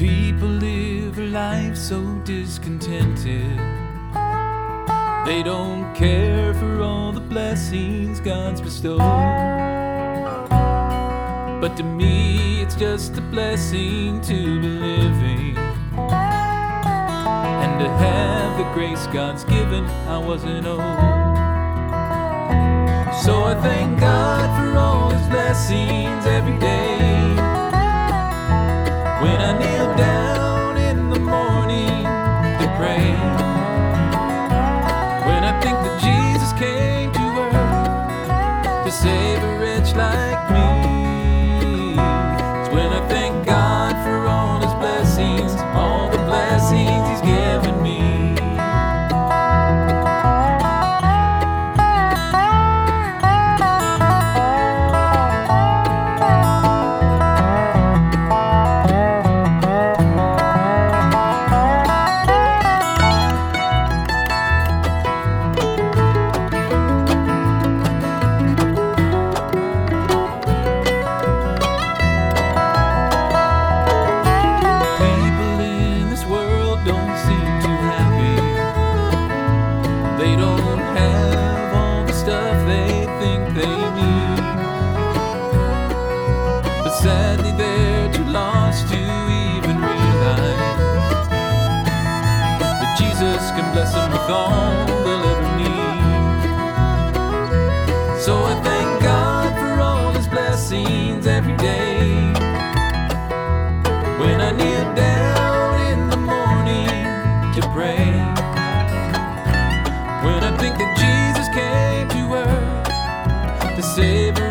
People live a life so discontented. They don't care for all the blessings God's bestowed. But to me it's just a blessing to be living, and to have the grace God's given I wasn't owed. So I thank God for all His blessings every day. When I kneel down in the morning to pray, when I think that Jesus came to earth to save a wretch like me, it's when I thank God for all His blessings, all the blessings He's given me. They don't have all the stuff they think they need, but sadly they're too lost to even realize that Jesus can bless them with all they'll ever need. So I thank God for all His blessings every day. When I kneel down in the morning to pray, when I think that Jesus came to earth to save